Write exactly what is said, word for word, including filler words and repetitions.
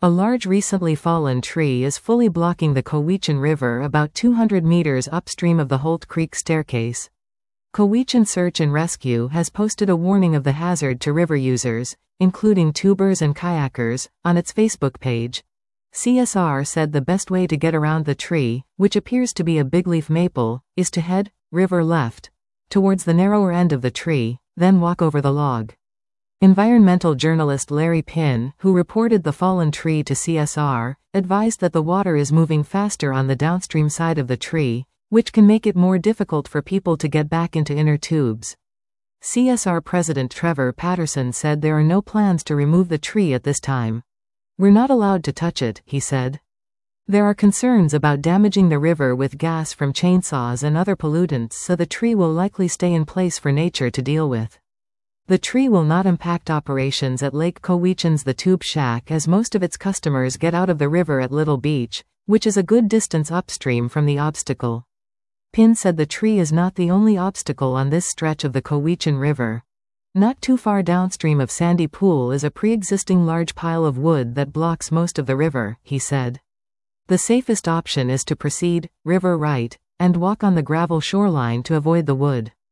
A large recently fallen tree is fully blocking the Cowichan River about two hundred meters upstream of the Holt Creek staircase. Cowichan Search and Rescue has posted a warning of the hazard to river users, including tubers and kayakers, on its Facebook page. C S R said the best way to get around the tree, which appears to be a bigleaf maple, is to head, river left, towards the narrower end of the tree, then walk over the log. Environmental journalist Larry Pinn, who reported the fallen tree to C S R, advised that the water is moving faster on the downstream side of the tree, which can make it more difficult for people to get back into inner tubes. C S R President Trevor Patterson said there are no plans to remove the tree at this time. "We're not allowed to touch it," he said. There are concerns about damaging the river with gas from chainsaws and other pollutants, so the tree will likely stay in place for nature to deal with. The tree will not impact operations at Lake Cowichan's The Tube Shack, as most of its customers get out of the river at Little Beach, which is a good distance upstream from the obstacle. Pinn said the tree is not the only obstacle on this stretch of the Cowichan River. Not too far downstream of Sandy Pool is a pre-existing large pile of wood that blocks most of the river, he said. The safest option is to proceed, river right, and walk on the gravel shoreline to avoid the wood.